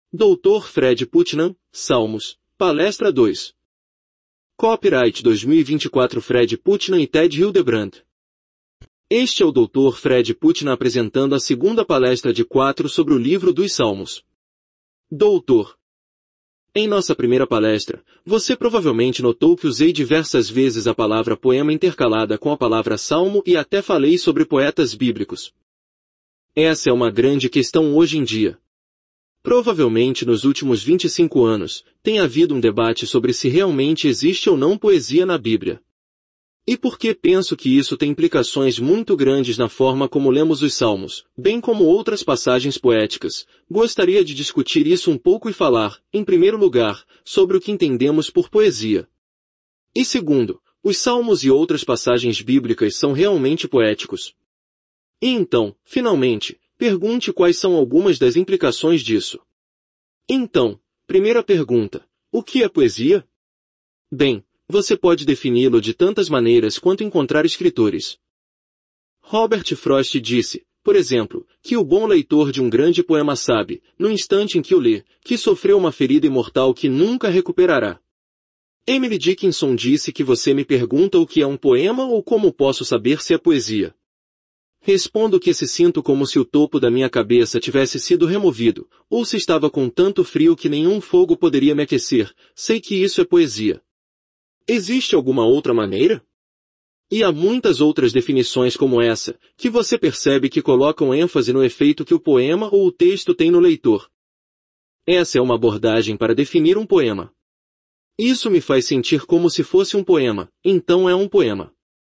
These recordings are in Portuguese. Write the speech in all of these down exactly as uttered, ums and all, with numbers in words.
doutor Fred Putnam, Salmos, Palestra dois. Copyright dois mil e vinte e quatro Fred Putnam e Ted Hildebrand. Este é o doutor Fred Putnam apresentando a segunda palestra de quatro sobre o livro dos Salmos. Doutor. Em nossa primeira palestra, você provavelmente notou que usei diversas vezes a palavra poema intercalada com a palavra salmo e até falei sobre poetas bíblicos. Essa é uma grande questão hoje em dia. Provavelmente nos últimos vinte e cinco anos, tem havido um debate sobre se realmente existe ou não poesia na Bíblia. E por que penso que isso tem implicações muito grandes na forma como lemos os Salmos, bem como outras passagens poéticas, gostaria de discutir isso um pouco e falar, em primeiro lugar, sobre o que entendemos por poesia. E segundo, os Salmos e outras passagens bíblicas são realmente poéticos? E então, finalmente, pergunte quais são algumas das implicações disso. Então, primeira pergunta, o que é poesia? Bem, você pode defini-lo de tantas maneiras quanto encontrar escritores. Robert Frost disse, por exemplo, que o bom leitor de um grande poema sabe, no instante em que o lê, que sofreu uma ferida imortal que nunca recuperará. Emily Dickinson disse que você me pergunta o que é um poema ou como posso saber se é poesia. Respondo que se sinto como se o topo da minha cabeça tivesse sido removido, ou se estava com tanto frio que nenhum fogo poderia me aquecer, sei que isso é poesia. Existe alguma outra maneira? E há muitas outras definições como essa, que você percebe que colocam ênfase no efeito que o poema ou o texto tem no leitor. Essa é uma abordagem para definir um poema. Isso me faz sentir como se fosse um poema, então é um poema.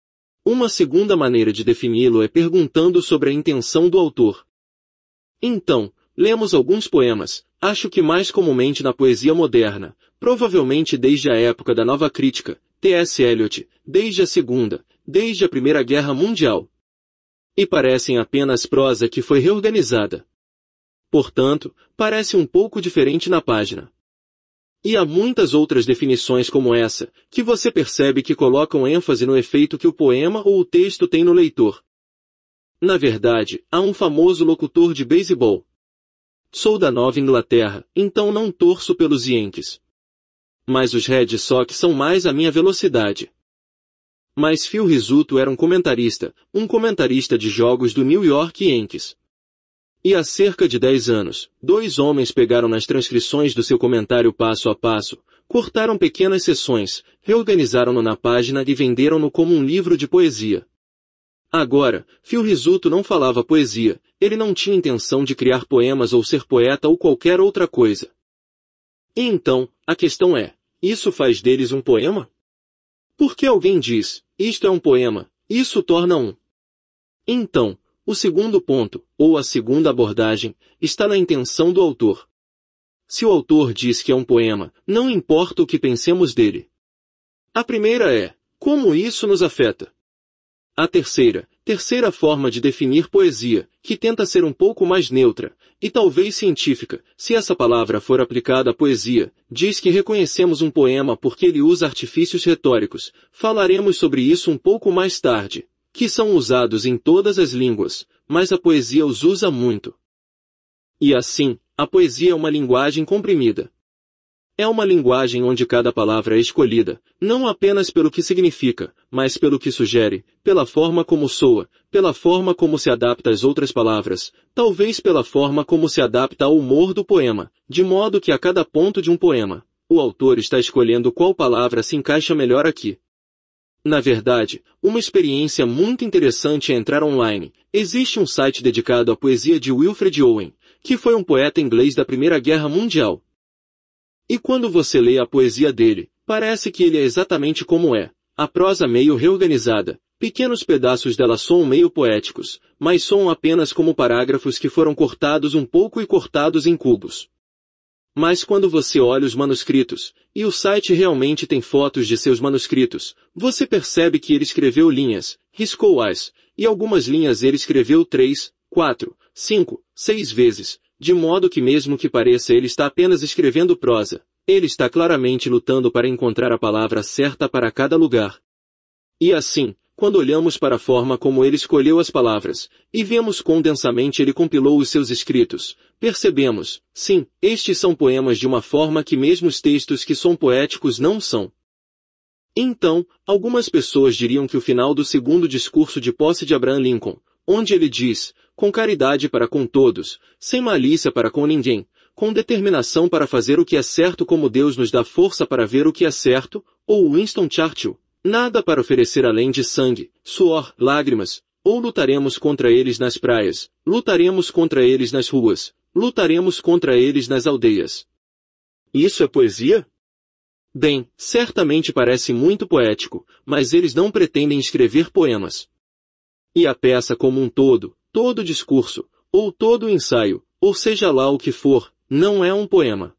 Uma segunda maneira de defini-lo é perguntando sobre a intenção do autor. Então, lemos alguns poemas, acho que mais comumente na poesia moderna, provavelmente desde a época da Nova Crítica, T S Eliot, desde a Segunda, desde a Primeira Guerra Mundial. E parecem apenas prosa que foi reorganizada. Portanto, parece um pouco diferente na página. E há muitas outras definições como essa, que você percebe que colocam ênfase no efeito que o poema ou o texto tem no leitor. Na verdade, há um famoso locutor de beisebol. Sou da Nova Inglaterra, então não torço pelos Yankees. Mas os Red Sox são mais a minha velocidade. Mas Phil Rizzuto era um comentarista, um comentarista de jogos do New York Yankees. E há cerca de dez anos, dois homens pegaram nas transcrições do seu comentário passo a passo, cortaram pequenas seções, reorganizaram-no na página e venderam-no como um livro de poesia. Agora, Phil Rizzuto não falava poesia, ele não tinha intenção de criar poemas ou ser poeta ou qualquer outra coisa. E então, a questão é, isso faz deles um poema? Porque alguém diz, isto é um poema, isso torna um. Então, o segundo ponto, ou a segunda abordagem, está na intenção do autor. Se o autor diz que é um poema, não importa o que pensemos dele. A primeira é, como isso nos afeta? A terceira, terceira forma de definir poesia, que tenta ser um pouco mais neutra, e talvez científica, se essa palavra for aplicada à poesia, diz que reconhecemos um poema porque ele usa artifícios retóricos, falaremos sobre isso um pouco mais tarde, que são usados em todas as línguas, mas a poesia os usa muito. E assim, a poesia é uma linguagem comprimida. É uma linguagem onde cada palavra é escolhida, não apenas pelo que significa, mas pelo que sugere, pela forma como soa, pela forma como se adapta às outras palavras, talvez pela forma como se adapta ao humor do poema, de modo que a cada ponto de um poema, o autor está escolhendo qual palavra se encaixa melhor aqui. Na verdade, uma experiência muito interessante é entrar online. Existe um site dedicado à poesia de Wilfred Owen, que foi um poeta inglês da Primeira Guerra Mundial. E quando você lê a poesia dele, parece que ele é exatamente como é, a prosa meio reorganizada, pequenos pedaços dela soam meio poéticos, mas soam apenas como parágrafos que foram cortados um pouco e cortados em cubos. Mas quando você olha os manuscritos, e o site realmente tem fotos de seus manuscritos, você percebe que ele escreveu linhas, riscou-as, e algumas linhas ele escreveu três, quatro, cinco, seis vezes, de modo que mesmo que pareça ele está apenas escrevendo prosa, ele está claramente lutando para encontrar a palavra certa para cada lugar. E assim, quando olhamos para a forma como ele escolheu as palavras, e vemos quão densamente ele compilou os seus escritos, percebemos, sim, estes são poemas de uma forma que mesmo os textos que são poéticos não são. Então, algumas pessoas diriam que o final do segundo discurso de posse de Abraham Lincoln, onde ele diz, com caridade para com todos, sem malícia para com ninguém, com determinação para fazer o que é certo como Deus nos dá força para ver o que é certo, ou Winston Churchill, nada para oferecer além de sangue, suor, lágrimas, ou lutaremos contra eles nas praias, lutaremos contra eles nas ruas, lutaremos contra eles nas aldeias. Isso é poesia? Bem, certamente parece muito poético, mas eles não pretendem escrever poemas. E a peça como um todo, todo discurso, ou todo ensaio, ou seja lá o que for, não é um poema.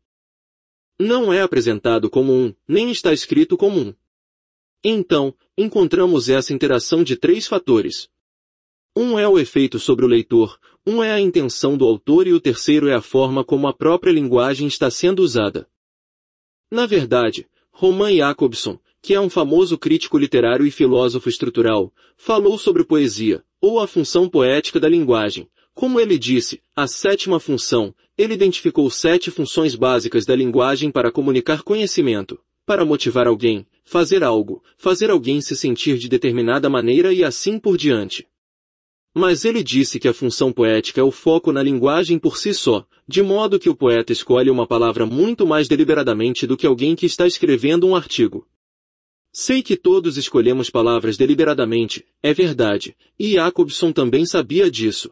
Não é apresentado como um, nem está escrito como um. Então, encontramos essa interação de três fatores. Um é o efeito sobre o leitor, um é a intenção do autor e o terceiro é a forma como a própria linguagem está sendo usada. Na verdade, Roman Jakobson, que é um famoso crítico literário e filósofo estrutural, falou sobre poesia, ou a função poética da linguagem. Como ele disse, a sétima função, ele identificou sete funções básicas da linguagem para comunicar conhecimento, para motivar alguém, fazer algo, fazer alguém se sentir de determinada maneira e assim por diante. Mas ele disse que a função poética é o foco na linguagem por si só, de modo que o poeta escolhe uma palavra muito mais deliberadamente do que alguém que está escrevendo um artigo. Sei que todos escolhemos palavras deliberadamente, é verdade, e Jakobson também sabia disso.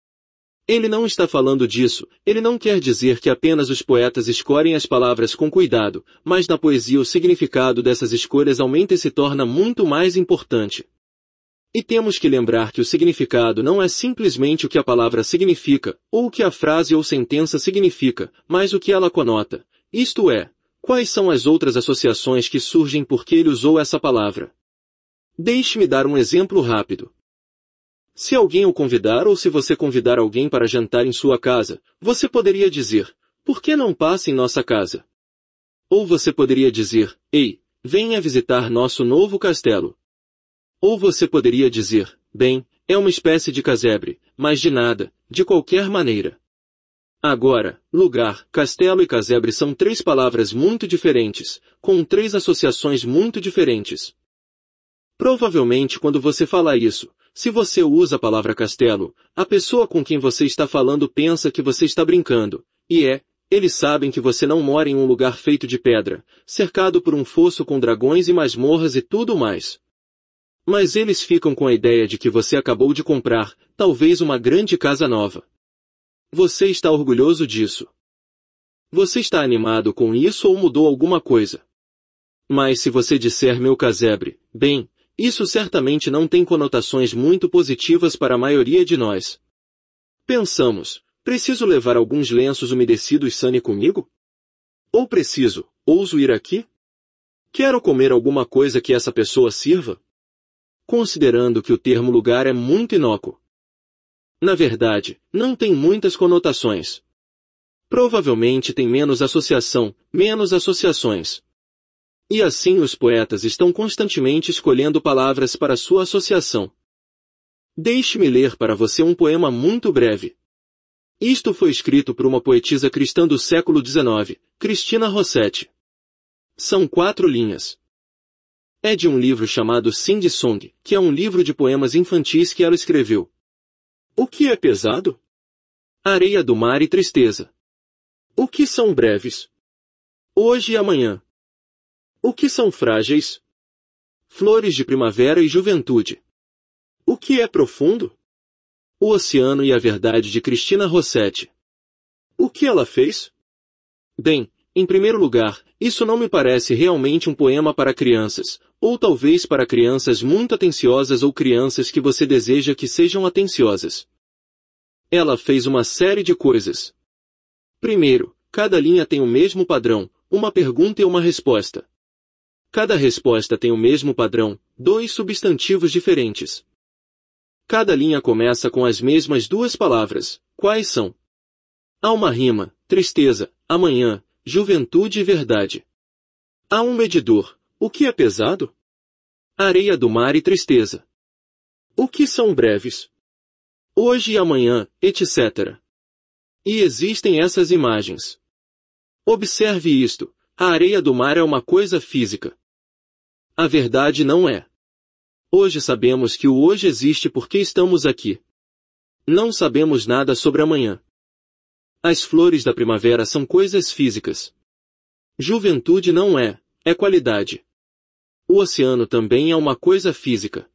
Ele não está falando disso, ele não quer dizer que apenas os poetas escolhem as palavras com cuidado, mas na poesia o significado dessas escolhas aumenta e se torna muito mais importante. E temos que lembrar que o significado não é simplesmente o que a palavra significa, ou o que a frase ou sentença significa, mas o que ela conota, isto é, quais são as outras associações que surgem porque ele usou essa palavra. Deixe-me dar um exemplo rápido. Se alguém o convidar ou se você convidar alguém para jantar em sua casa, você poderia dizer, por que não passa em nossa casa? Ou você poderia dizer, ei, venha visitar nosso novo castelo. Ou você poderia dizer, bem, é uma espécie de casebre, mas de nada, de qualquer maneira. Agora, lugar, castelo e casebre são três palavras muito diferentes, com três associações muito diferentes. Provavelmente quando você fala isso, se você usa a palavra castelo, a pessoa com quem você está falando pensa que você está brincando, e é, eles sabem que você não mora em um lugar feito de pedra, cercado por um fosso com dragões e masmorras e tudo mais. Mas eles ficam com a ideia de que você acabou de comprar, talvez uma grande casa nova. Você está orgulhoso disso. Você está animado com isso ou mudou alguma coisa? Mas se você disser meu casebre, bem, isso certamente não tem conotações muito positivas para a maioria de nós. Pensamos, preciso levar alguns lenços umedecidos Sunny comigo? Ou preciso, ouso ir aqui? Quero comer alguma coisa que essa pessoa sirva? Considerando que o termo lugar é muito inócuo. Na verdade, não tem muitas conotações. Provavelmente tem menos associação, menos associações. E assim os poetas estão constantemente escolhendo palavras para sua associação. Deixe-me ler para você um poema muito breve. Isto foi escrito por uma poetisa cristã do século dezenove, Christina Rossetti. São quatro linhas. É de um livro chamado Sing Song, que é um livro de poemas infantis que ela escreveu. O que é pesado? Areia do mar e tristeza. O que são breves? Hoje e amanhã. O que são frágeis? Flores de primavera e juventude. O que é profundo? O oceano e a verdade de Christina Rossetti. O que ela fez? Bem, em primeiro lugar, isso não me parece realmente um poema para crianças, ou talvez para crianças muito atenciosas ou crianças que você deseja que sejam atenciosas. Ela fez uma série de coisas. Primeiro, cada linha tem o mesmo padrão, uma pergunta e uma resposta. Cada resposta tem o mesmo padrão, dois substantivos diferentes. Cada linha começa com as mesmas duas palavras, quais são? Há uma rima, tristeza, amanhã, juventude e verdade. Há um medidor, o que é pesado? Areia do mar e tristeza. O que são breves? Hoje e amanhã, etcétera. E existem essas imagens. Observe isto, a areia do mar é uma coisa física. A verdade não é. Hoje sabemos que o hoje existe porque estamos aqui. Não sabemos nada sobre amanhã. As flores da primavera são coisas físicas. Juventude não é, é qualidade. O oceano também é uma coisa física.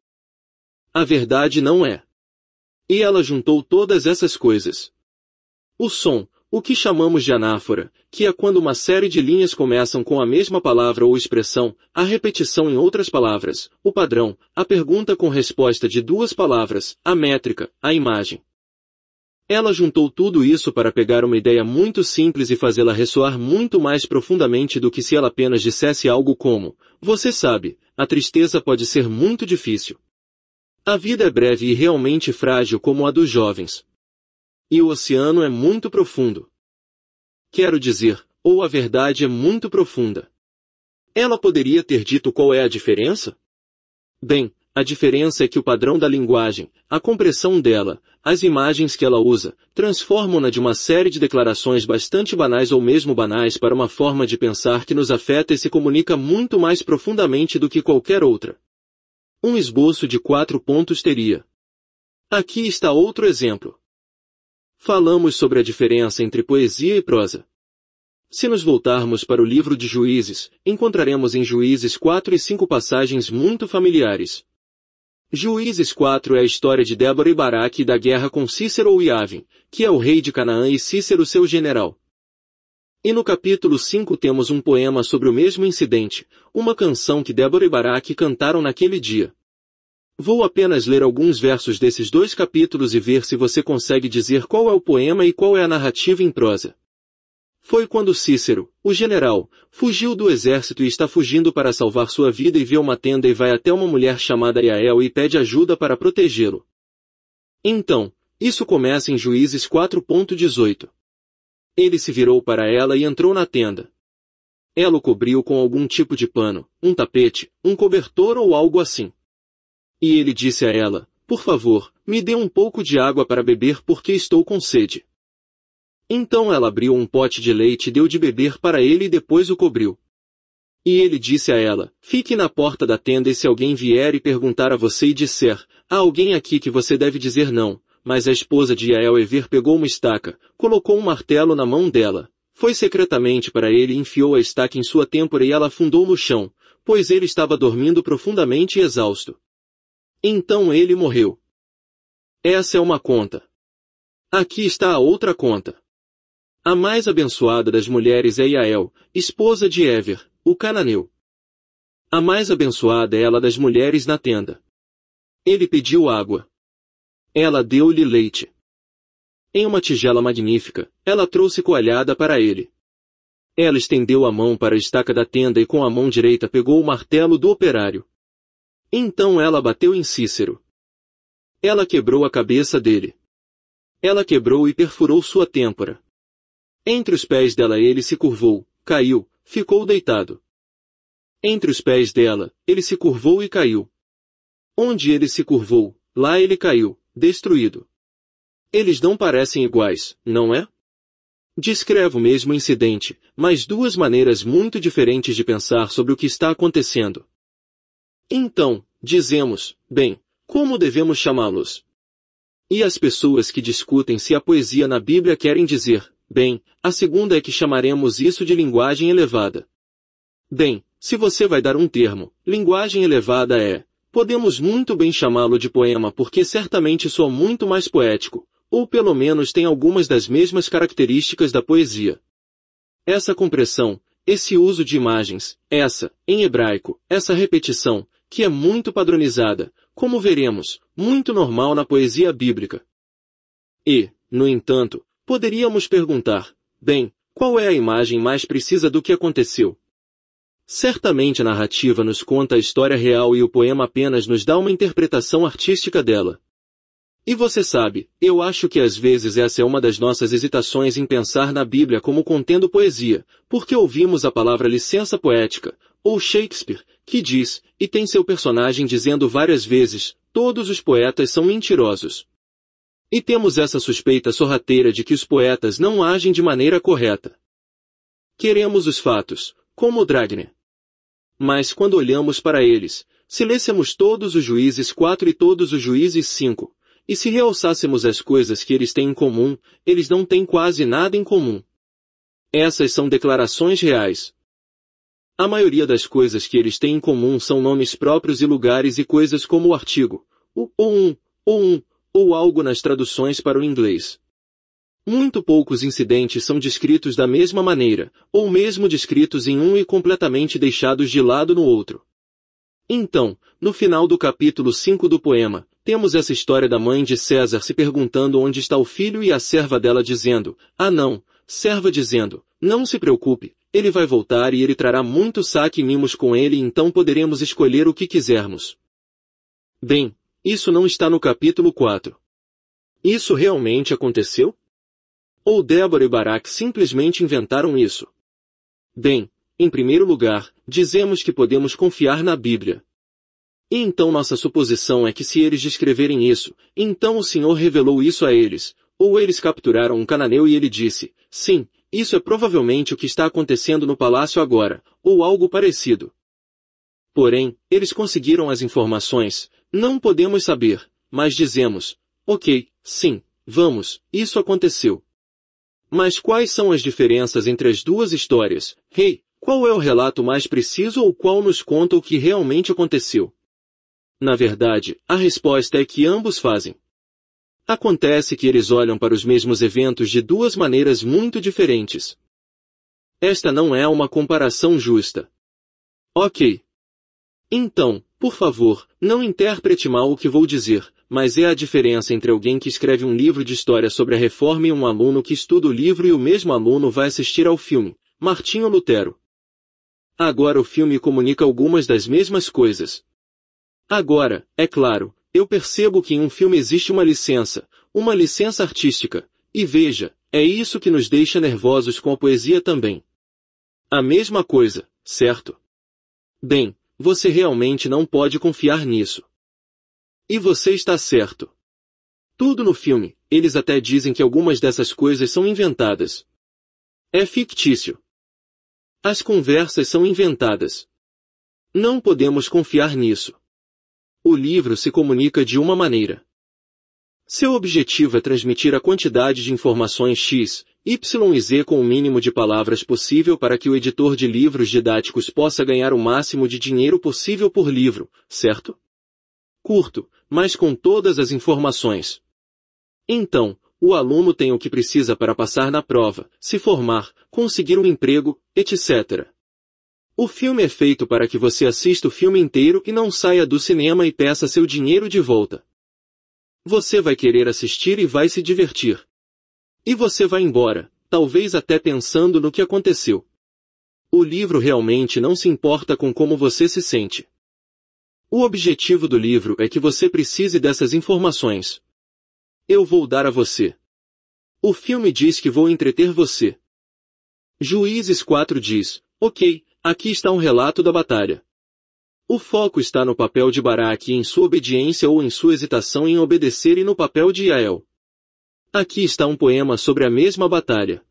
A verdade não é. E ela juntou todas essas coisas. O som, o que chamamos de anáfora, que é quando uma série de linhas começam com a mesma palavra ou expressão, a repetição em outras palavras, o padrão, a pergunta com resposta de duas palavras, a métrica, a imagem. Ela juntou tudo isso para pegar uma ideia muito simples e fazê-la ressoar muito mais profundamente do que se ela apenas dissesse algo como, você sabe, a tristeza pode ser muito difícil. A vida é breve e realmente frágil como a dos jovens. E o oceano é muito profundo. Quero dizer, ou a verdade é muito profunda. Ela poderia ter dito qual é a diferença? Bem, a diferença é que o padrão da linguagem, a compressão dela, as imagens que ela usa, transformam-na de uma série de declarações bastante banais ou mesmo banais para uma forma de pensar que nos afeta e se comunica muito mais profundamente do que qualquer outra. Um esboço de quatro pontos teria. Aqui está outro exemplo. Falamos sobre a diferença entre poesia e prosa. Se nos voltarmos para o livro de Juízes, encontraremos em Juízes quatro e cinco passagens muito familiares. Juízes quatro é a história de Débora e Baraque e da guerra com Cícero ou Iavim, que é o rei de Canaã e Cícero seu general. E no capítulo cinco temos um poema sobre o mesmo incidente, uma canção que Débora e Baraque cantaram naquele dia. Vou apenas ler alguns versos desses dois capítulos e ver se você consegue dizer qual é o poema e qual é a narrativa em prosa. Foi quando Cícero, o general, fugiu do exército e está fugindo para salvar sua vida e vê uma tenda e vai até uma mulher chamada Iael e pede ajuda para protegê-lo. Então, isso começa em Juízes quatro ponto dezoito. Ele se virou para ela e entrou na tenda. Ela o cobriu com algum tipo de pano, um tapete, um cobertor ou algo assim. E ele disse a ela, por favor, me dê um pouco de água para beber porque estou com sede. Então ela abriu um pote de leite e deu de beber para ele e depois o cobriu. E ele disse a ela, fique na porta da tenda e se alguém vier e perguntar a você e disser, há alguém aqui que você deve dizer não, mas a esposa de Iael Ever pegou uma estaca, colocou um martelo na mão dela, foi secretamente para ele e enfiou a estaca em sua têmpora e ela afundou no chão, pois ele estava dormindo profundamente e exausto. Então ele morreu. Essa é uma conta. Aqui está a outra conta. A mais abençoada das mulheres é Iael, esposa de Ever, o cananeu. A mais abençoada é ela das mulheres na tenda. Ele pediu água. Ela deu-lhe leite. Em uma tigela magnífica, ela trouxe coalhada para ele. Ela estendeu a mão para a estaca da tenda e com a mão direita pegou o martelo do operário. Então ela bateu em Cícero. Ela quebrou a cabeça dele. Ela quebrou e perfurou sua têmpora. Entre os pés dela ele se curvou, caiu, ficou deitado. Entre os pés dela, ele se curvou e caiu. Onde ele se curvou, lá ele caiu, destruído. Eles não parecem iguais, não é? Descreve o mesmo incidente, mas duas maneiras muito diferentes de pensar sobre o que está acontecendo. Então, dizemos, bem, como devemos chamá-los? E as pessoas que discutem se a poesia na Bíblia querem dizer, bem, a segunda é que chamaremos isso de linguagem elevada. Bem, se você vai dar um termo, linguagem elevada é, podemos muito bem chamá-lo de poema porque certamente soa muito mais poético, ou pelo menos tem algumas das mesmas características da poesia. Essa compressão, esse uso de imagens, essa, em hebraico, essa repetição, que é muito padronizada, como veremos, muito normal na poesia bíblica. E, no entanto, poderíamos perguntar, bem, qual é a imagem mais precisa do que aconteceu? Certamente a narrativa nos conta a história real e o poema apenas nos dá uma interpretação artística dela. E você sabe, eu acho que às vezes essa é uma das nossas hesitações em pensar na Bíblia como contendo poesia, porque ouvimos a palavra licença poética, ou Shakespeare, que diz, e tem seu personagem dizendo várias vezes, todos os poetas são mentirosos. E temos essa suspeita sorrateira de que os poetas não agem de maneira correta. Queremos os fatos, como Dragner. Mas quando olhamos para eles, se lêssemos todos os Juízes quatro e todos os Juízes cinco, e se realçássemos as coisas que eles têm em comum, eles não têm quase nada em comum. Essas são declarações reais. A maioria das coisas que eles têm em comum são nomes próprios e lugares e coisas como o artigo, o, ou um, ou um, ou algo nas traduções para o inglês. Muito poucos incidentes são descritos da mesma maneira, ou mesmo descritos em um e completamente deixados de lado no outro. Então, no final do capítulo cinco do poema, temos essa história da mãe de César se perguntando onde está o filho e a serva dela dizendo, ah não, serva dizendo, não se preocupe, ele vai voltar e ele trará muito saque e mimos com ele e então poderemos escolher o que quisermos. Bem, isso não está no capítulo quatro. Isso realmente aconteceu? Ou Débora e Baraque simplesmente inventaram isso? Bem, em primeiro lugar, dizemos que podemos confiar na Bíblia. E então nossa suposição é que se eles descreverem isso, então o Senhor revelou isso a eles, ou eles capturaram um cananeu e ele disse, sim, isso é provavelmente o que está acontecendo no palácio agora, ou algo parecido. Porém, eles conseguiram as informações, não podemos saber, mas dizemos, ok, sim, vamos, isso aconteceu. Mas quais são as diferenças entre as duas histórias? Hey, qual é o relato mais preciso ou qual nos conta o que realmente aconteceu? Na verdade, a resposta é que ambos fazem. Acontece que eles olham para os mesmos eventos de duas maneiras muito diferentes. Esta não é uma comparação justa. Ok. Então, por favor, não interprete mal o que vou dizer, mas é a diferença entre alguém que escreve um livro de história sobre a Reforma e um aluno que estuda o livro e o mesmo aluno vai assistir ao filme, Martinho Lutero. Agora o filme comunica algumas das mesmas coisas. Agora, é claro, eu percebo que em um filme existe uma licença, uma licença artística, e veja, é isso que nos deixa nervosos com a poesia também. A mesma coisa, certo? Bem, você realmente não pode confiar nisso. E você está certo. Tudo no filme, eles até dizem que algumas dessas coisas são inventadas. É fictício. As conversas são inventadas. Não podemos confiar nisso. O livro se comunica de uma maneira. Seu objetivo é transmitir a quantidade de informações X, Y e Z com o mínimo de palavras possível para que o editor de livros didáticos possa ganhar o máximo de dinheiro possível por livro, certo? Curto, mas com todas as informações. Então, o aluno tem o que precisa para passar na prova, se formar, conseguir um emprego, etcétera. O filme é feito para que você assista o filme inteiro e não saia do cinema e peça seu dinheiro de volta. Você vai querer assistir e vai se divertir. E você vai embora, talvez até pensando no que aconteceu. O livro realmente não se importa com como você se sente. O objetivo do livro é que você precise dessas informações. Eu vou dar a você. O filme diz que vou entreter você. Juízes quatro diz, ok, aqui está um relato da batalha. O foco está no papel de Baraque em sua obediência ou em sua hesitação em obedecer e no papel de Yael. Aqui está um poema sobre a mesma batalha.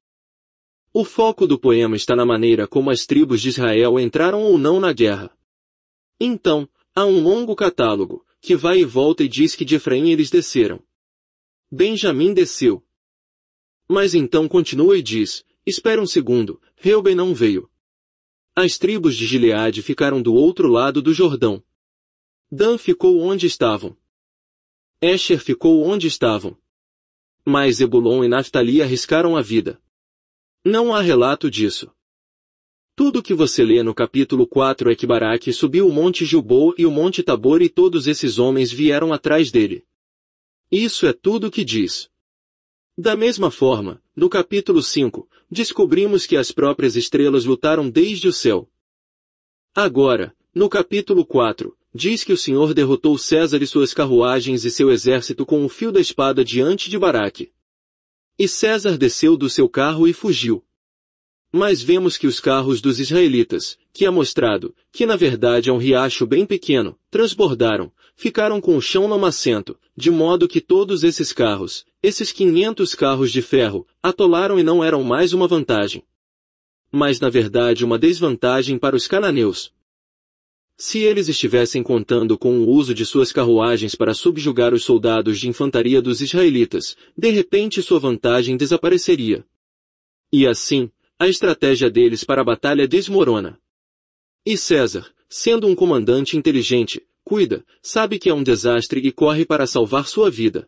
O foco do poema está na maneira como as tribos de Israel entraram ou não na guerra. Então, há um longo catálogo, que vai e volta e diz que de Efraim eles desceram. Benjamim desceu. Mas então continua e diz, espera um segundo, Reuben não veio. As tribos de Gileade ficaram do outro lado do Jordão. Dan ficou onde estavam. Esher ficou onde estavam. Mas Zebulon e Naftali arriscaram a vida. Não há relato disso. Tudo o que você lê no capítulo quatro é que Baraque subiu o monte Gilboa e o monte Tabor e todos esses homens vieram atrás dele. Isso é tudo o que diz. Da mesma forma, no capítulo cinco, descobrimos que as próprias estrelas lutaram desde o céu. Agora, no capítulo quatro, diz que o Senhor derrotou César e suas carruagens e seu exército com o fio da espada diante de Baraque. E César desceu do seu carro e fugiu. Mas vemos que os carros dos israelitas, que é mostrado, que na verdade é um riacho bem pequeno, transbordaram, ficaram com o chão lamacento, de modo que todos esses carros, esses quinhentos carros de ferro, atolaram e não eram mais uma vantagem, mas na verdade uma desvantagem para os cananeus. Se eles estivessem contando com o uso de suas carruagens para subjugar os soldados de infantaria dos israelitas, de repente sua vantagem desapareceria. E assim, a estratégia deles para a batalha desmorona. E César, sendo um comandante inteligente, cuida, sabe que é um desastre e corre para salvar sua vida.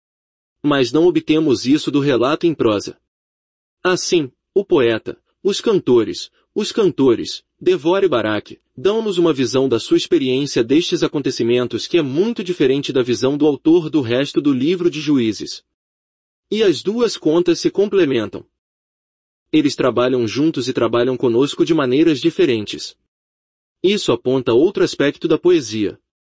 Mas não obtemos isso do relato em prosa. Assim, o poeta, os cantores, os cantores, Devora e Baraque, dão-nos uma visão da sua experiência destes acontecimentos que é muito diferente da visão do autor do resto do livro de Juízes. E as duas contas se complementam. Eles trabalham juntos e trabalham conosco de maneiras diferentes. Isso aponta outro aspecto da poesia.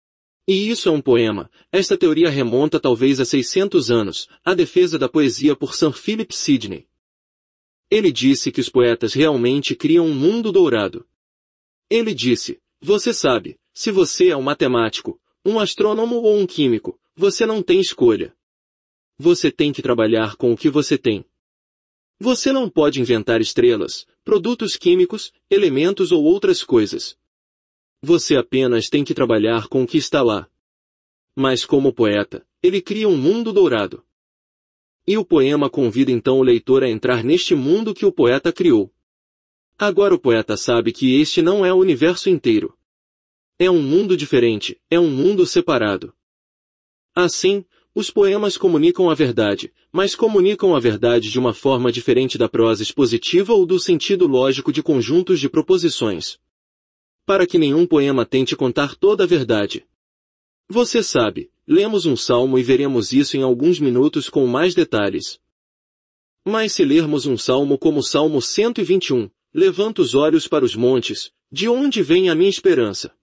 E isso é um poema. Esta teoria remonta talvez a seiscentos anos, a defesa da poesia por Sir Philip Sidney. Ele disse que os poetas realmente criam um mundo dourado. Ele disse, você sabe, se você é um matemático, um astrônomo ou um químico, você não tem escolha. Você tem que trabalhar com o que você tem. Você não pode inventar estrelas, produtos químicos, elementos ou outras coisas. Você apenas tem que trabalhar com o que está lá. Mas como poeta, ele cria um mundo dourado. E o poema convida então o leitor a entrar neste mundo que o poeta criou. Agora o poeta sabe que este não é o universo inteiro. É um mundo diferente, é um mundo separado. Assim, os poemas comunicam a verdade, mas comunicam a verdade de uma forma diferente da prosa expositiva ou do sentido lógico de conjuntos de proposições. Para que nenhum poema tente contar toda a verdade. Você sabe, lemos um salmo e veremos isso em alguns minutos com mais detalhes. Mas se lermos um salmo como o Salmo cento e vinte e um, levanta os olhos para os montes, de onde vem a minha esperança?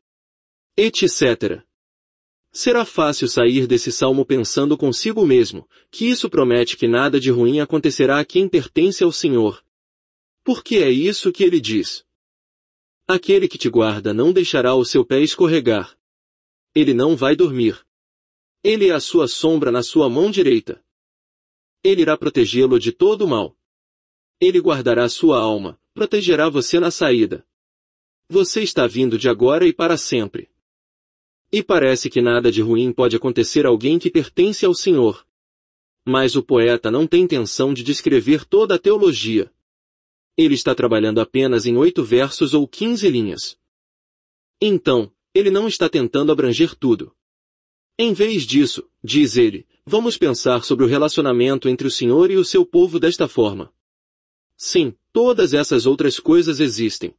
Etc. Será fácil sair desse salmo pensando consigo mesmo, que isso promete que nada de ruim acontecerá a quem pertence ao Senhor. Porque é isso que ele diz. Aquele que te guarda não deixará o seu pé escorregar. Ele não vai dormir. Ele é a sua sombra na sua mão direita. Ele irá protegê-lo de todo o mal. Ele guardará sua alma, protegerá você na saída. Você está vindo de agora e para sempre. E parece que nada de ruim pode acontecer a alguém que pertence ao Senhor. Mas o poeta não tem intenção de descrever toda a teologia. Ele está trabalhando apenas em oito versos ou quinze linhas. Então, ele não está tentando abranger tudo. Em vez disso, diz ele, vamos pensar sobre o relacionamento entre o Senhor e o seu povo desta forma. Sim, todas essas outras coisas existem.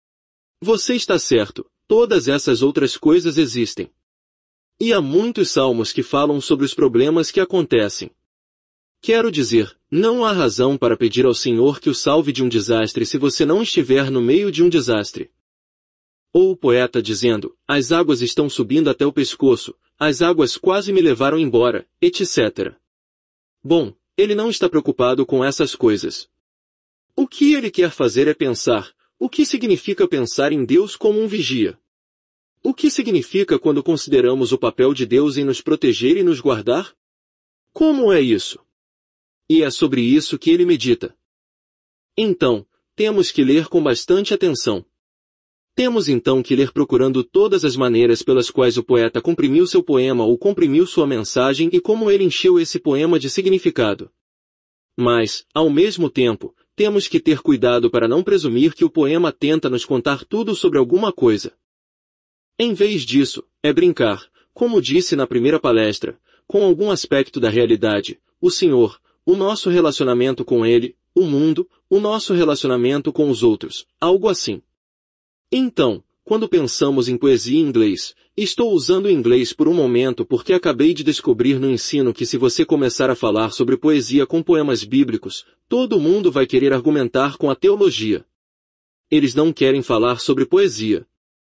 Você está certo, todas essas outras coisas existem. E há muitos salmos que falam sobre os problemas que acontecem. Quero dizer, não há razão para pedir ao Senhor que o salve de um desastre se você não estiver no meio de um desastre. Ou o poeta dizendo, as águas estão subindo até o pescoço, as águas quase me levaram embora, etcétera. Bom, ele não está preocupado com essas coisas. O que ele quer fazer é pensar, o que significa pensar em Deus como um vigia? O que significa quando consideramos o papel de Deus em nos proteger e nos guardar? Como é isso? E é sobre isso que ele medita. Então, temos que ler com bastante atenção. Temos então que ler procurando todas as maneiras pelas quais o poeta comprimiu seu poema ou comprimiu sua mensagem e como ele encheu esse poema de significado. Mas, ao mesmo tempo, temos que ter cuidado para não presumir que o poema tenta nos contar tudo sobre alguma coisa. Em vez disso, é brincar, como disse na primeira palestra, com algum aspecto da realidade, o Senhor, o nosso relacionamento com Ele, o mundo, o nosso relacionamento com os outros, algo assim. Então, quando pensamos em poesia em inglês, estou usando o inglês por um momento porque acabei de descobrir no ensino que se você começar a falar sobre poesia com poemas bíblicos, todo mundo vai querer argumentar com a teologia. Eles não querem falar sobre poesia.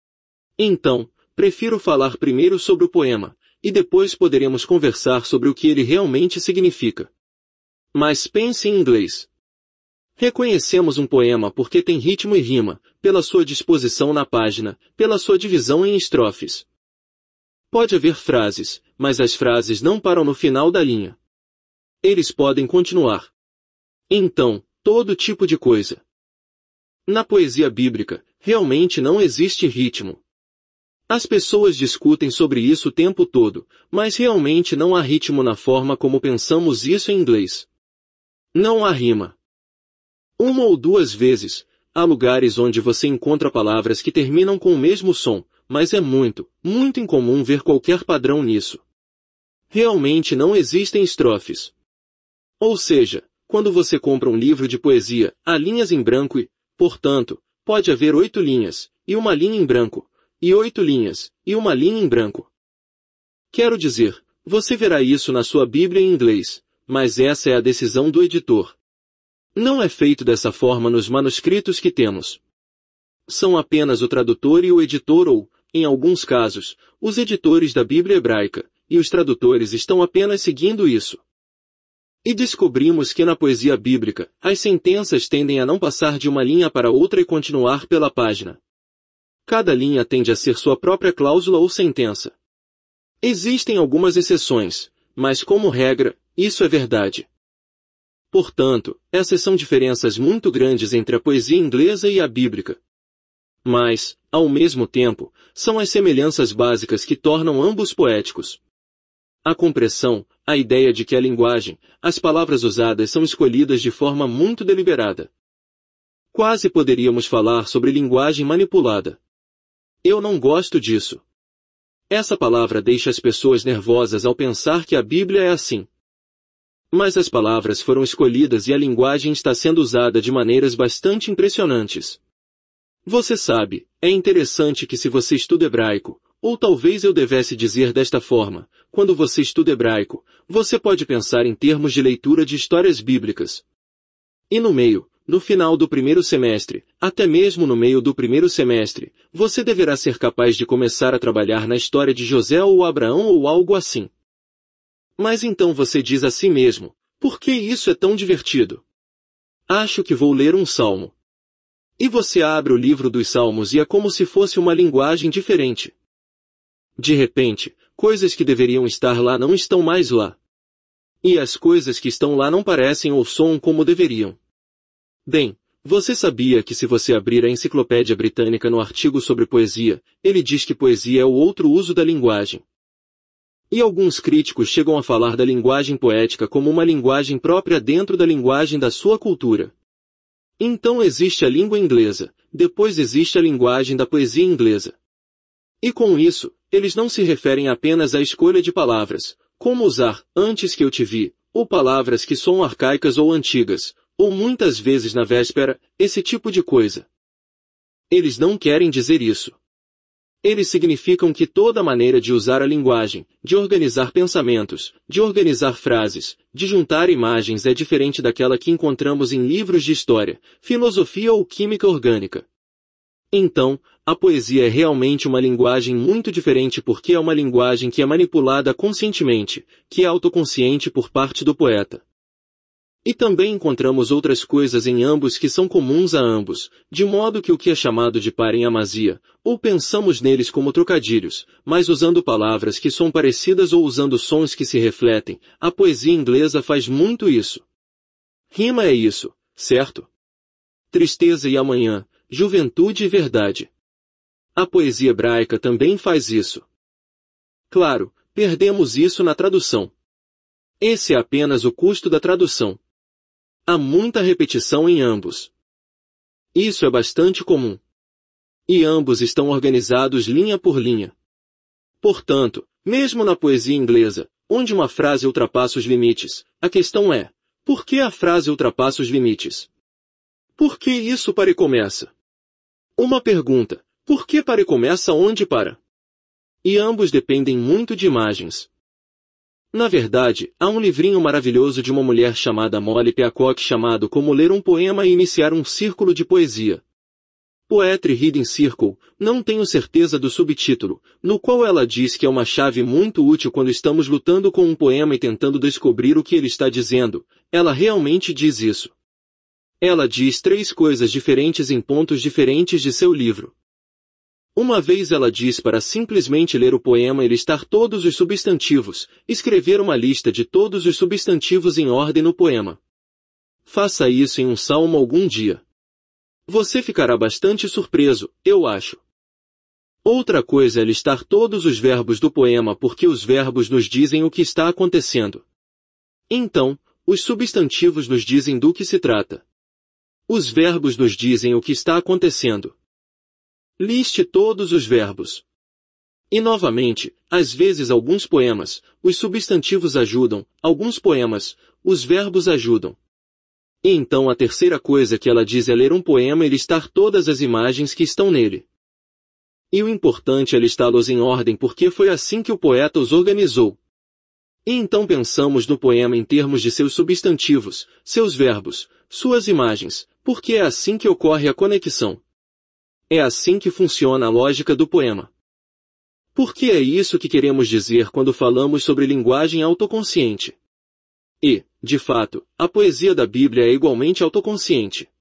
Então, prefiro falar primeiro sobre o poema, e depois poderemos conversar sobre o que ele realmente significa. Mas pense em inglês. Reconhecemos um poema porque tem ritmo e rima, pela sua disposição na página, pela sua divisão em estrofes. Pode haver frases, mas as frases não param no final da linha. Eles podem continuar. Então, todo tipo de coisa. Na poesia bíblica, realmente não existe ritmo. As pessoas discutem sobre isso o tempo todo, mas realmente não há ritmo na forma como pensamos isso em inglês. Não há rima. Uma ou duas vezes, há lugares onde você encontra palavras que terminam com o mesmo som, mas é muito, muito incomum ver qualquer padrão nisso. Realmente não existem estrofes. Ou seja, quando você compra um livro de poesia, há linhas em branco e, portanto, pode haver oito linhas, e uma linha em branco, e oito linhas, e uma linha em branco. Quero dizer, você verá isso na sua Bíblia em inglês, mas essa é a decisão do editor. Não é feito dessa forma nos manuscritos que temos. São apenas o tradutor e o editor ou, em alguns casos, os editores da Bíblia hebraica, e os tradutores estão apenas seguindo isso. E descobrimos que na poesia bíblica, as sentenças tendem a não passar de uma linha para outra e continuar pela página. Cada linha tende a ser sua própria cláusula ou sentença. Existem algumas exceções, mas como regra, isso é verdade. Portanto, essas são diferenças muito grandes entre a poesia inglesa e a bíblica. Mas, ao mesmo tempo, são as semelhanças básicas que tornam ambos poéticos. A compressão, a ideia de que a linguagem, as palavras usadas são escolhidas de forma muito deliberada. Quase poderíamos falar sobre linguagem manipulada. Eu não gosto disso. Essa palavra deixa as pessoas nervosas ao pensar que a Bíblia é assim. Mas as palavras foram escolhidas e a linguagem está sendo usada de maneiras bastante impressionantes. Você sabe, é interessante que se você estuda hebraico, ou talvez eu devesse dizer desta forma, quando você estuda hebraico, você pode pensar em termos de leitura de histórias bíblicas. E no meio, no final do primeiro semestre, até mesmo no meio do primeiro semestre, você deverá ser capaz de começar a trabalhar na história de José ou Abraão ou algo assim. Mas então você diz a si mesmo, por que isso é tão divertido? Acho que vou ler um salmo. E você abre o livro dos salmos e é como se fosse uma linguagem diferente. De repente, coisas que deveriam estar lá não estão mais lá. E as coisas que estão lá não parecem ou soam como deveriam. Bem, você sabia que se você abrir a Enciclopédia Britânica no artigo sobre poesia, ele diz que poesia é o outro uso da linguagem. E alguns críticos chegam a falar da linguagem poética como uma linguagem própria dentro da linguagem da sua cultura. Então existe a língua inglesa, depois existe a linguagem da poesia inglesa. E com isso, eles não se referem apenas à escolha de palavras, como usar, antes que eu te vi, ou palavras que são arcaicas ou antigas, ou muitas vezes na véspera, esse tipo de coisa. Eles não querem dizer isso. Eles significam que toda maneira de usar a linguagem, de organizar pensamentos, de organizar frases, de juntar imagens é diferente daquela que encontramos em livros de história, filosofia ou química orgânica. Então, a poesia é realmente uma linguagem muito diferente porque é uma linguagem que é manipulada conscientemente, que é autoconsciente por parte do poeta. E também encontramos outras coisas em ambos que são comuns a ambos, de modo que o que é chamado de parem-amasia, ou pensamos neles como trocadilhos, mas usando palavras que são parecidas ou usando sons que se refletem, a poesia inglesa faz muito isso. Rima é isso, certo? Tristeza e amanhã, juventude e verdade. A poesia hebraica também faz isso. Claro, perdemos isso na tradução. Esse é apenas o custo da tradução. Há muita repetição em ambos. Isso é bastante comum. E ambos estão organizados linha por linha. Portanto, mesmo na poesia inglesa, onde uma frase ultrapassa os limites, a questão é, por que a frase ultrapassa os limites? Por que isso para e começa? Uma pergunta, por que para e começa onde para? E ambos dependem muito de imagens. Na verdade, há um livrinho maravilhoso de uma mulher chamada Molly Peacock chamado Como Ler um Poema e Iniciar um Círculo de Poesia. Poetry Reading Circle, não tenho certeza do subtítulo, no qual ela diz que é uma chave muito útil quando estamos lutando com um poema e tentando descobrir o que ele está dizendo. Ela realmente diz isso. Ela diz três coisas diferentes em pontos diferentes de seu livro. Uma vez ela diz para simplesmente ler o poema e listar todos os substantivos, escrever uma lista de todos os substantivos em ordem no poema. Faça isso em um salmo algum dia. Você ficará bastante surpreso, eu acho. Outra coisa é listar todos os verbos do poema porque os verbos nos dizem o que está acontecendo. Então, os substantivos nos dizem do que se trata. Os verbos nos dizem o que está acontecendo. Liste todos os verbos. E novamente, às vezes alguns poemas, os substantivos ajudam, alguns poemas, os verbos ajudam. E então a terceira coisa que ela diz é ler um poema e listar todas as imagens que estão nele. E o importante é listá-los em ordem porque foi assim que o poeta os organizou. E então pensamos no poema em termos de seus substantivos, seus verbos, suas imagens, porque é assim que ocorre a conexão. É assim que funciona a lógica do poema. Porque é isso que queremos dizer quando falamos sobre linguagem autoconsciente. E, de fato, a poesia da Bíblia é igualmente autoconsciente.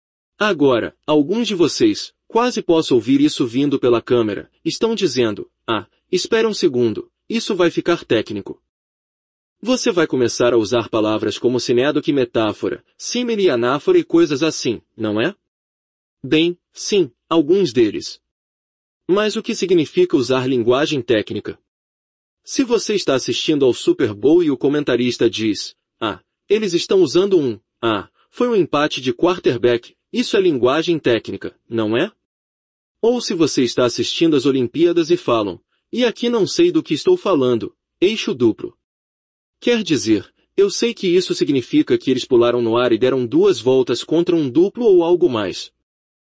Agora, alguns de vocês, quase posso ouvir isso vindo pela câmera, estão dizendo, ah, espera um segundo, isso vai ficar técnico. Você vai começar a usar palavras como sinédoque, metáfora, símile e anáfora e coisas assim, não é? Bem, sim, alguns deles. Mas o que significa usar linguagem técnica? Se você está assistindo ao Super Bowl e o comentarista diz, ah, eles estão usando um, ah, foi um empate de quarterback, isso é linguagem técnica, não é? Ou se você está assistindo às Olimpíadas e falam, e aqui não sei do que estou falando, eixo duplo. Quer dizer, eu sei que isso significa que eles pularam no ar e deram duas voltas contra um duplo ou algo mais.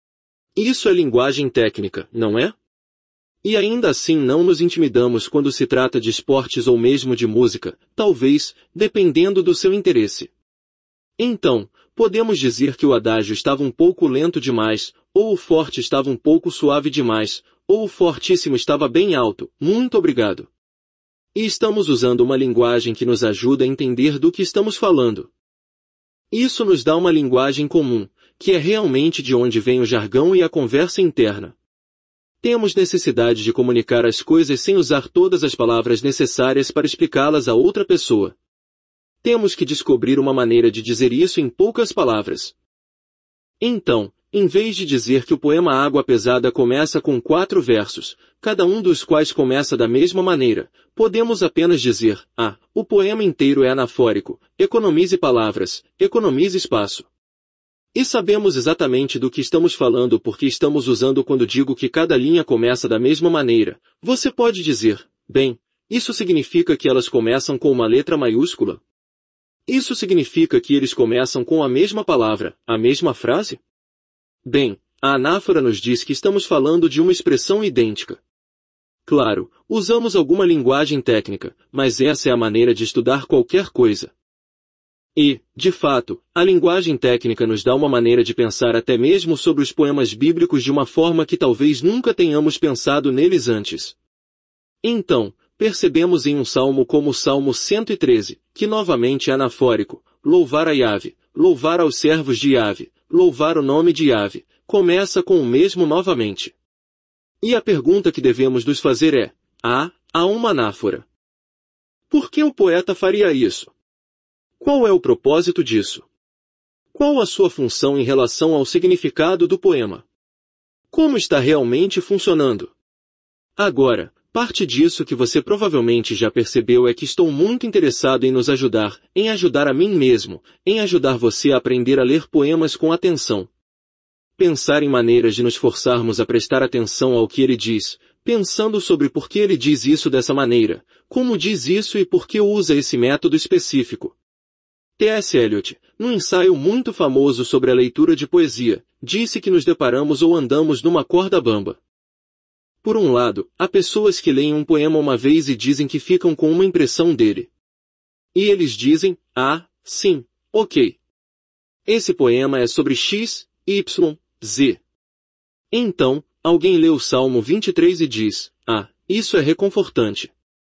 Isso é linguagem técnica, não é? E ainda assim não nos intimidamos quando se trata de esportes ou mesmo de música, talvez, dependendo do seu interesse. Então, podemos dizer que o adágio estava um pouco lento demais, ou o forte estava um pouco suave demais, ou o fortíssimo estava bem alto, muito obrigado. E estamos usando uma linguagem que nos ajuda a entender do que estamos falando. Isso nos dá uma linguagem comum, que é realmente de onde vem o jargão e a conversa interna. Temos necessidade de comunicar as coisas sem usar todas as palavras necessárias para explicá-las a outra pessoa. Temos que descobrir uma maneira de dizer isso em poucas palavras. Então, em vez de dizer que o poema Água Pesada começa com quatro versos, cada um dos quais começa da mesma maneira, podemos apenas dizer, ah, o poema inteiro é anafórico, economize palavras, economize espaço. E sabemos exatamente do que estamos falando porque estamos usando quando digo que cada linha começa da mesma maneira. Você pode dizer, bem, isso significa que elas começam com uma letra maiúscula? Isso significa que eles começam com a mesma palavra, a mesma frase? Bem, a anáfora nos diz que estamos falando de uma expressão idêntica. Claro, usamos alguma linguagem técnica, mas essa é a maneira de estudar qualquer coisa. E, de fato, a linguagem técnica nos dá uma maneira de pensar até mesmo sobre os poemas bíblicos de uma forma que talvez nunca tenhamos pensado neles antes. Então, percebemos em um salmo como o Salmo cento e treze, que novamente é anafórico, louvar a Yahvé, louvar aos servos de Yahvé, louvar o nome de Yahvé, começa com o mesmo novamente. E a pergunta que devemos nos fazer é, ah, há uma anáfora. Por que o poeta faria isso? Qual é o propósito disso? Qual a sua função em relação ao significado do poema? Como está realmente funcionando? Agora, parte disso que você provavelmente já percebeu é que estou muito interessado em nos ajudar, em ajudar a mim mesmo, em ajudar você a aprender a ler poemas com atenção. Pensar em maneiras de nos forçarmos a prestar atenção ao que ele diz, pensando sobre por que ele diz isso dessa maneira, como diz isso e por que usa esse método específico. T S Eliot, num ensaio muito famoso sobre a leitura de poesia, disse que nos deparamos ou andamos numa corda bamba. Por um lado, há pessoas que leem um poema uma vez e dizem que ficam com uma impressão dele. E eles dizem, ah, sim, ok. Esse poema é sobre X, Y, Z. Então, alguém lê o Salmo vinte e três e diz, ah, isso é reconfortante.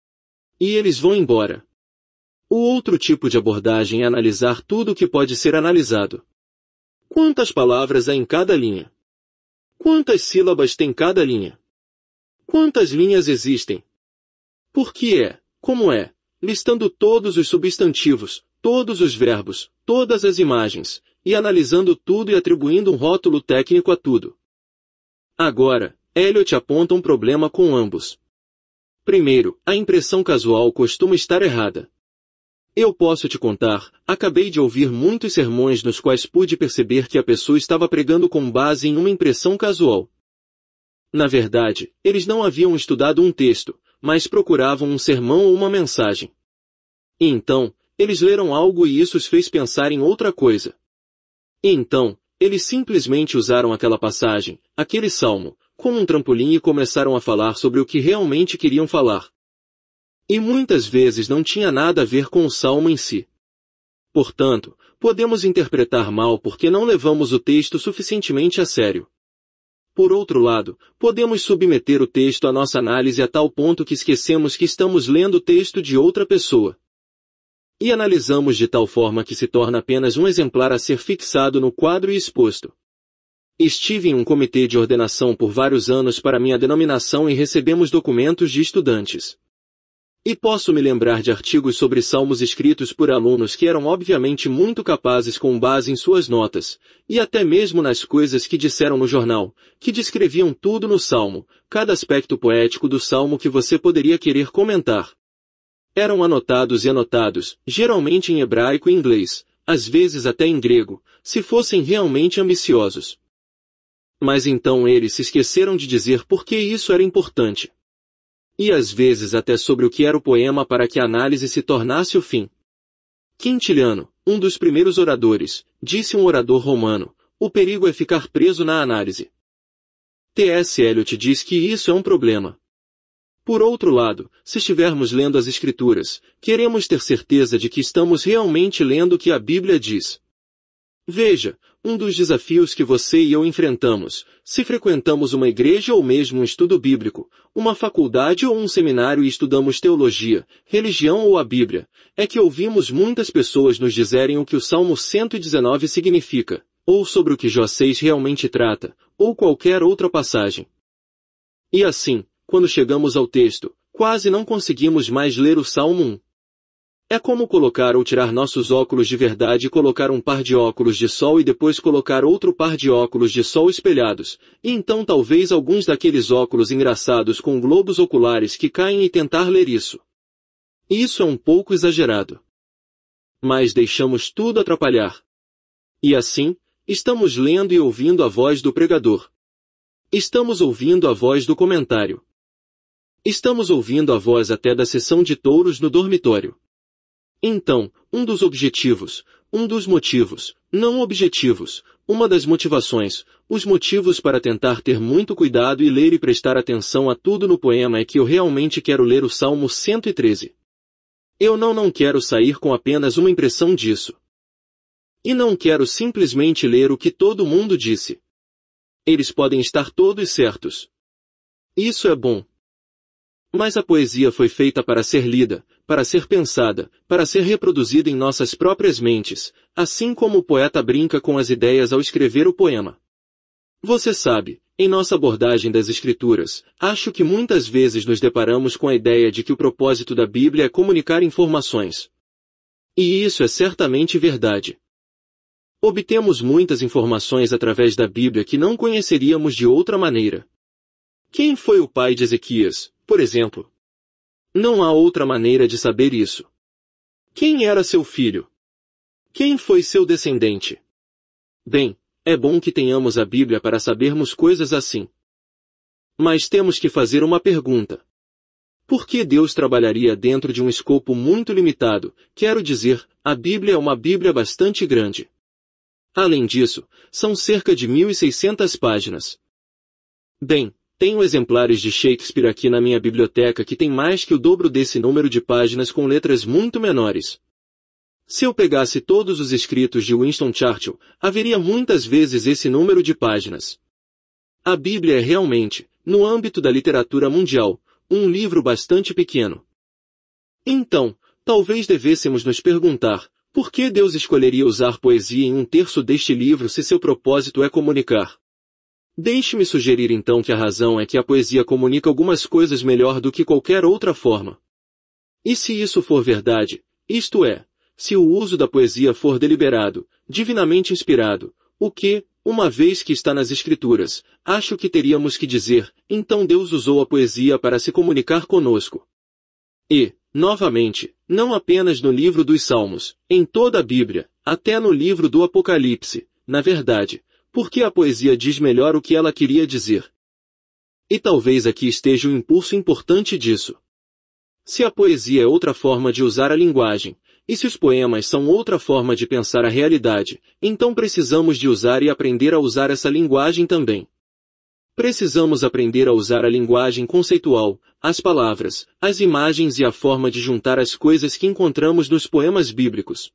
E eles vão embora. O outro tipo de abordagem é analisar tudo o que pode ser analisado. Quantas palavras há em cada linha? Quantas sílabas tem cada linha? Quantas linhas existem? Por que é? Como é? Listando todos os substantivos, todos os verbos, todas as imagens, e analisando tudo e atribuindo um rótulo técnico a tudo. Agora, Eliot aponta um problema com ambos. Primeiro, a impressão casual costuma estar errada. Eu posso te contar, acabei de ouvir muitos sermões nos quais pude perceber que a pessoa estava pregando com base em uma impressão casual. Na verdade, eles não haviam estudado um texto, mas procuravam um sermão ou uma mensagem. E então, eles leram algo e isso os fez pensar em outra coisa. E então, eles simplesmente usaram aquela passagem, aquele salmo, como um trampolim e começaram a falar sobre o que realmente queriam falar. E muitas vezes não tinha nada a ver com o salmo em si. Portanto, podemos interpretar mal porque não levamos o texto suficientemente a sério. Por outro lado, podemos submeter o texto à nossa análise a tal ponto que esquecemos que estamos lendo o texto de outra pessoa. E analisamos de tal forma que se torna apenas um exemplar a ser fixado no quadro e exposto. Estive em um comitê de ordenação por vários anos para minha denominação e recebemos documentos de estudantes. E posso me lembrar de artigos sobre salmos escritos por alunos que eram obviamente muito capazes com base em suas notas, e até mesmo nas coisas que disseram no jornal, que descreviam tudo no salmo, cada aspecto poético do salmo que você poderia querer comentar. Eram anotados e anotados, geralmente em hebraico e inglês, às vezes até em grego, se fossem realmente ambiciosos. Mas então eles se esqueceram de dizer por que isso era importante. E às vezes até sobre o que era o poema para que a análise se tornasse o fim. Quintiliano, um dos primeiros oradores, disse um orador romano, o perigo é ficar preso na análise. T S Eliot diz que isso é um problema. Por outro lado, se estivermos lendo as Escrituras, queremos ter certeza de que estamos realmente lendo o que a Bíblia diz. Veja, um dos desafios que você e eu enfrentamos, se frequentamos uma igreja ou mesmo um estudo bíblico, uma faculdade ou um seminário e estudamos teologia, religião ou a Bíblia, é que ouvimos muitas pessoas nos dizerem o que o Salmo cento e dezenove significa, ou sobre o que Jó seis realmente trata, ou qualquer outra passagem. E assim, quando chegamos ao texto, quase não conseguimos mais ler o Salmo um. É como colocar ou tirar nossos óculos de verdade e colocar um par de óculos de sol e depois colocar outro par de óculos de sol espelhados, e então talvez alguns daqueles óculos engraçados com globos oculares que caem e tentar ler isso. Isso é um pouco exagerado. Mas deixamos tudo atrapalhar. E assim, estamos lendo e ouvindo a voz do pregador. Estamos ouvindo a voz do comentário. Estamos ouvindo a voz até da sessão de touros no dormitório. Então, um dos objetivos, um dos motivos, não objetivos, uma das motivações, os motivos para tentar ter muito cuidado e ler e prestar atenção a tudo no poema é que eu realmente quero ler o Salmo cento e treze. Eu não não quero sair com apenas uma impressão disso. E não quero simplesmente ler o que todo mundo disse. Eles podem estar todos certos. Isso é bom. Mas a poesia foi feita para ser lida, para ser pensada, para ser reproduzida em nossas próprias mentes, assim como o poeta brinca com as ideias ao escrever o poema. Você sabe, em nossa abordagem das Escrituras, acho que muitas vezes nos deparamos com a ideia de que o propósito da Bíblia é comunicar informações. E isso é certamente verdade. Obtemos muitas informações através da Bíblia que não conheceríamos de outra maneira. Quem foi o pai de Ezequias, por exemplo? Não há outra maneira de saber isso. Quem era seu filho? Quem foi seu descendente? Bem, é bom que tenhamos a Bíblia para sabermos coisas assim. Mas temos que fazer uma pergunta. Por que Deus trabalharia dentro de um escopo muito limitado? Quero dizer, a Bíblia é uma Bíblia bastante grande. Além disso, são cerca de mil e seiscentas páginas. Bem, tenho exemplares de Shakespeare aqui na minha biblioteca que tem mais que o dobro desse número de páginas com letras muito menores. Se eu pegasse todos os escritos de Winston Churchill, haveria muitas vezes esse número de páginas. A Bíblia é realmente, no âmbito da literatura mundial, um livro bastante pequeno. Então, talvez devêssemos nos perguntar, por que Deus escolheria usar poesia em um terço deste livro se seu propósito é comunicar? Deixe-me sugerir então que a razão é que a poesia comunica algumas coisas melhor do que qualquer outra forma. E se isso for verdade, isto é, se o uso da poesia for deliberado, divinamente inspirado, o que, uma vez que está nas Escrituras, acho que teríamos que dizer, então Deus usou a poesia para se comunicar conosco. E, novamente, não apenas no livro dos Salmos, em toda a Bíblia, até no livro do Apocalipse, na verdade, porque a poesia diz melhor o que ela queria dizer. E talvez aqui esteja o impulso importante disso. Se a poesia é outra forma de usar a linguagem, e se os poemas são outra forma de pensar a realidade, então precisamos de usar e aprender a usar essa linguagem também. Precisamos aprender a usar a linguagem conceitual, as palavras, as imagens e a forma de juntar as coisas que encontramos nos poemas bíblicos.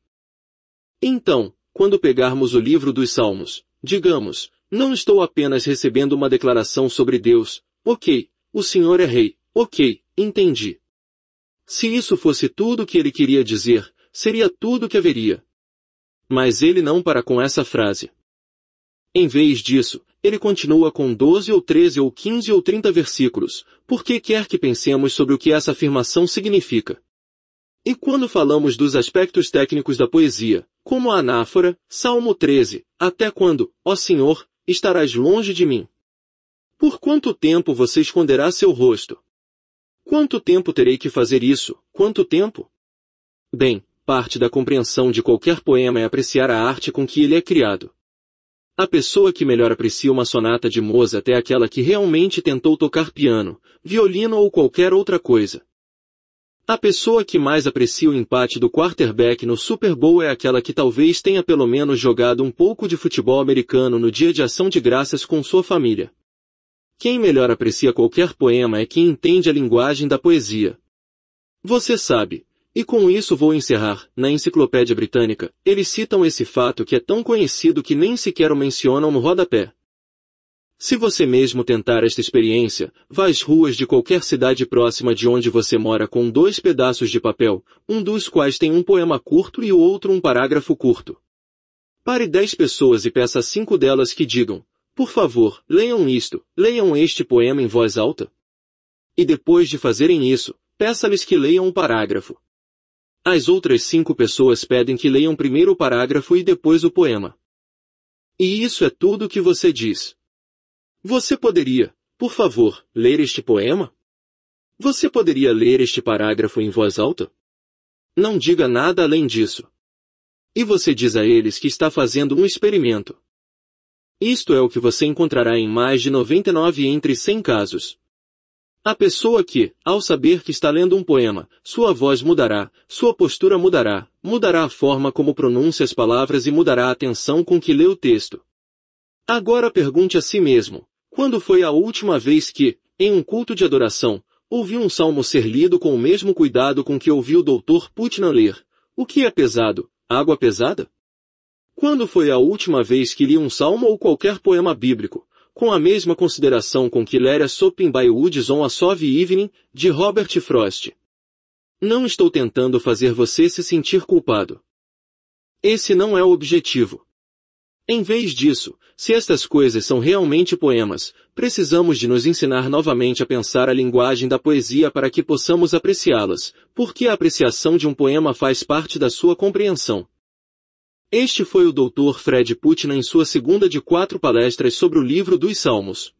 Então, quando pegarmos o livro dos Salmos, digamos, não estou apenas recebendo uma declaração sobre Deus, ok, o Senhor é rei, ok, entendi. Se isso fosse tudo o que ele queria dizer, seria tudo o que haveria. Mas ele não para com essa frase. Em vez disso, ele continua com doze ou treze ou quinze ou trinta versículos, porque quer que pensemos sobre o que essa afirmação significa. E quando falamos dos aspectos técnicos da poesia, como a anáfora, Salmo treze, até quando, ó Senhor, estarás longe de mim? Por quanto tempo você esconderá seu rosto? Quanto tempo terei que fazer isso? Quanto tempo? Bem, parte da compreensão de qualquer poema é apreciar a arte com que ele é criado. A pessoa que melhor aprecia uma sonata de Mozart é aquela que realmente tentou tocar piano, violino ou qualquer outra coisa. A pessoa que mais aprecia o empate do quarterback no Super Bowl é aquela que talvez tenha pelo menos jogado um pouco de futebol americano no dia de ação de graças com sua família. Quem melhor aprecia qualquer poema é quem entende a linguagem da poesia. Você sabe, e com isso vou encerrar, na Enciclopédia Britânica, eles citam esse fato que é tão conhecido que nem sequer o mencionam no rodapé. Se você mesmo tentar esta experiência, vá às ruas de qualquer cidade próxima de onde você mora com dois pedaços de papel, um dos quais tem um poema curto e o outro um parágrafo curto. Pare dez pessoas e peça a cinco delas que digam, por favor, leiam isto, leiam este poema em voz alta. E depois de fazerem isso, peça-lhes que leiam um parágrafo. As outras cinco pessoas pedem que leiam primeiro o parágrafo e depois o poema. E isso é tudo o que você diz. Você poderia, por favor, ler este poema? Você poderia ler este parágrafo em voz alta? Não diga nada além disso. E você diz a eles que está fazendo um experimento. Isto é o que você encontrará em mais de noventa e nove entre cem casos. A pessoa que, ao saber que está lendo um poema, sua voz mudará, sua postura mudará, mudará a forma como pronuncia as palavras e mudará a atenção com que lê o texto. Agora pergunte a si mesmo, quando foi a última vez que, em um culto de adoração, ouviu um salmo ser lido com o mesmo cuidado com que ouviu o doutor Putnam ler? O que é pesado? Água pesada? Quando foi a última vez que li um salmo ou qualquer poema bíblico, com a mesma consideração com que ler a Sopping by Woods on a Sove Evening, de Robert Frost? Não estou tentando fazer você se sentir culpado. Esse não é o objetivo. Em vez disso, se estas coisas são realmente poemas, precisamos de nos ensinar novamente a pensar a linguagem da poesia para que possamos apreciá-las, porque a apreciação de um poema faz parte da sua compreensão. Este foi o doutor Fred Putnam em sua segunda de quatro palestras sobre o livro dos Salmos.